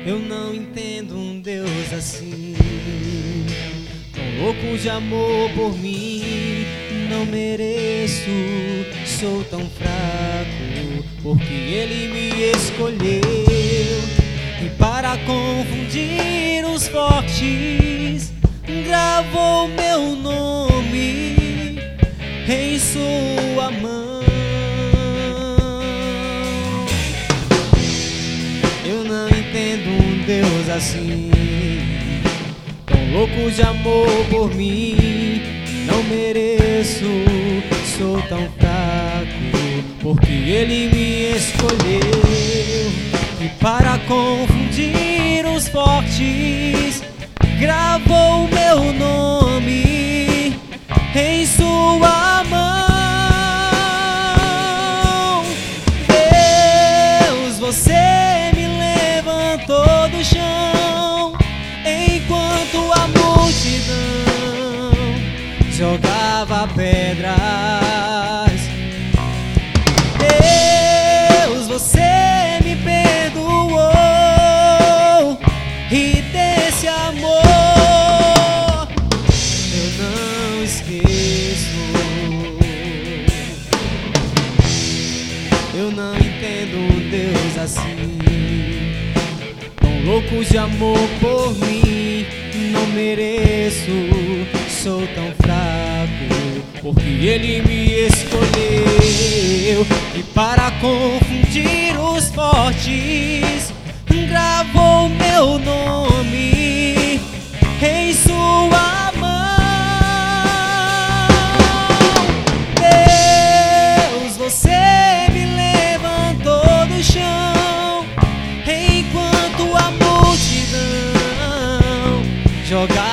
Eu não entendo um Deus assim, tão louco de amor por mim. Não mereço, sou tão fraco, porque Ele me escolheu. E para confundir os fortes, gravou meu nome em sua mão. Eu não entendo um Deus assim, tão louco de amor por mim. Não mereço, sou tão fraco, porque Ele me escolheu. E para confundir os fortes, gravou meu nome em sua mão. Deus, você me levantou do chão, enquanto a multidão jogava pedras. Deus, você me perdoou, e desse amor eu não esqueço. Eu não entendo um Deus assim, tão louco de amor por mim. Não mereço, sou tão fraco, porque Ele me escolheu. E para confundir os fortes, gravou meu nome em sua mão. Deus, você me levantou do chão, enquanto a multidão jogava